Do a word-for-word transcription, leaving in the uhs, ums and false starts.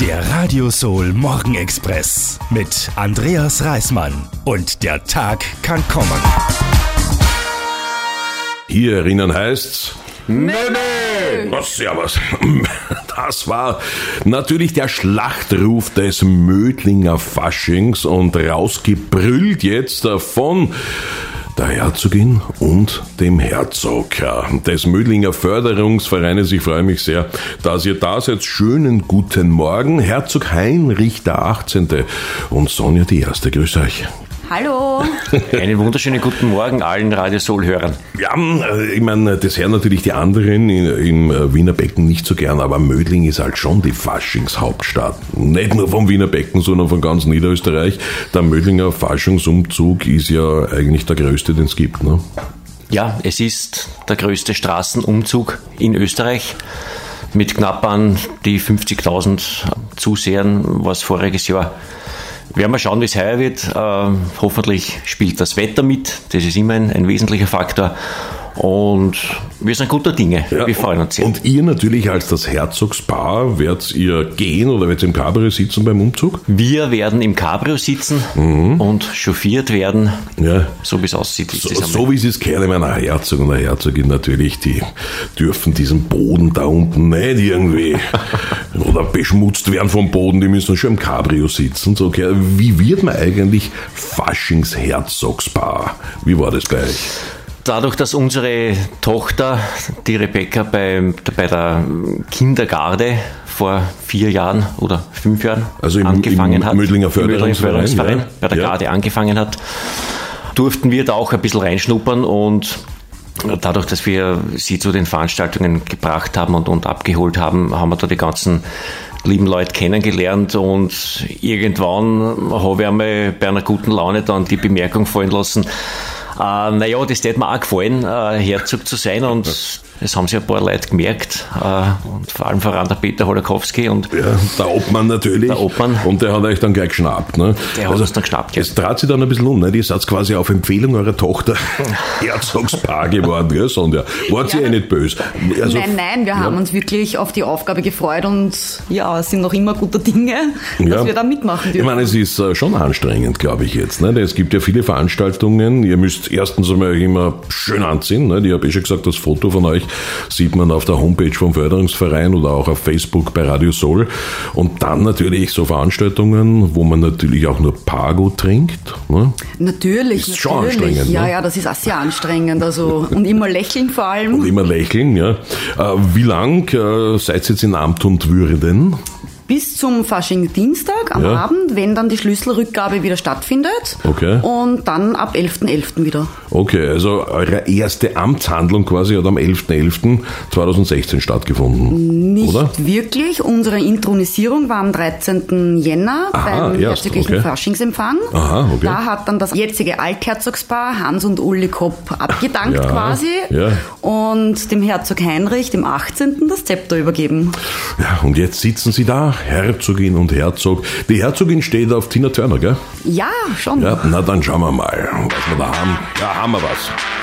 Der Radio Soul Morgenexpress mit Andreas Reismann. Und der Tag kann kommen. Hier erinnern heißt's... Meme! Was, servus. Das war natürlich der Schlachtruf des Mödlinger Faschings und rausgebrüllt jetzt von der Herzogin und dem Herzog des Mödlinger Förderungsvereines. Ich freue mich sehr, dass ihr da seid. Schönen guten Morgen, Herzog Heinrich der achtzehnte und Sonja die Erste. Grüß euch. Hallo. Einen wunderschönen guten Morgen allen Radio Soul-Hörern. Ja, ich meine, das hören natürlich die anderen im Wiener Becken nicht so gern, aber Mödling ist halt schon die Faschingshauptstadt. Nicht nur vom Wiener Becken, sondern von ganz Niederösterreich. Der Mödlinger Faschingsumzug ist ja eigentlich der größte, den es gibt, ne? Ja, es ist der größte Straßenumzug in Österreich. Mit knapp an die fünfzigtausend Zusehern, was voriges Jahr. Werden wir schauen, wie es heuer wird. Äh, hoffentlich spielt das Wetter mit. Das ist immer ein, ein wesentlicher Faktor. Und wir sind guter Dinge. Ja, wir freuen uns sehr. Und ihr natürlich als das Herzogspaar, werdet ihr gehen oder werdet ihr im Cabrio sitzen beim Umzug? Wir werden im Cabrio sitzen mhm. und chauffiert werden, ja. so wie es aussieht. So, so wie sie es kennen, einer Herzog und eine Herzogin natürlich, die dürfen diesen Boden da unten nicht irgendwie oder beschmutzt werden vom Boden, die müssen schon im Cabrio sitzen. So, okay. Wie wird man eigentlich Faschingsherzogspaar? Wie war das bei euch? Dadurch, dass unsere Tochter, die Rebecca, bei, bei der Kindergarde vor vier Jahren oder fünf Jahren also im, angefangen im hat, Mödlinger Förderungsverein, im Förderungsverein ja. bei der ja. Garde angefangen hat, durften wir da auch ein bisschen reinschnuppern und dadurch, dass wir sie zu den Veranstaltungen gebracht haben und, und abgeholt haben, haben wir da die ganzen lieben Leute kennengelernt und irgendwann habe ich einmal bei einer guten Laune dann die Bemerkung fallen lassen, Uh, naja, das hätte mir auch gefallen, uh, Herzog zu sein und das haben sich ein paar Leute gemerkt uh, und vor allem voran der Peter Holakowski und ja, der Obmann natürlich. Der Obmann. Und der hat euch dann gleich geschnappt, ne? Der hat also, uns dann geschnappt, ja. Es trat sich dann ein bisschen um, ne? Die seid quasi auf Empfehlung eurer Tochter Herzogspaar geworden, gell, Sonja? Wart ihr ja. eh nicht böse? Also, nein, nein, wir ja. haben uns wirklich auf die Aufgabe gefreut und ja, sind noch immer guter Dinge, dass ja. wir da mitmachen dürfen. Ich meine, es ist schon anstrengend, glaube ich jetzt, ne? Es gibt ja viele Veranstaltungen, ihr müsst erstens einmal immer schön anziehen, ne? Ich habe eh schon gesagt, das Foto von euch sieht man auf der Homepage vom Förderungsverein oder auch auf Facebook bei Radio Soul. Und dann natürlich so Veranstaltungen, wo man natürlich auch nur Pago trinkt. Ne? Natürlich, ist natürlich. Schon anstrengend. Ja, ne? ja, das ist auch sehr anstrengend. Also, und immer lächeln vor allem. Und immer lächeln, ja. Äh, wie lang äh, seid ihr jetzt in Amt und Würden? Bis zum Fasching-Dienstag am ja. Abend, wenn dann die Schlüsselrückgabe wieder stattfindet. Okay. Und dann ab elften elften wieder. Okay, also eure erste Amtshandlung quasi hat am elften elften zweitausendsechzehn stattgefunden, Nicht oder? wirklich. Unsere Intronisierung war am dreizehnten Jänner Aha, beim erst, herzoglichen okay. Faschingsempfang. Aha, okay. Da hat dann das jetzige Altherzogspaar Hans und Uli Kopp abgedankt ja, quasi ja. und dem Herzog Heinrich, dem achtzehnten das Zepter übergeben. Ja, und jetzt sitzen sie da, Herzogin und Herzog. Die Herzogin steht auf Tina Turner, gell? Ja, schon. Ja, na dann schauen wir mal, was wir da haben. Ja, haben wir was.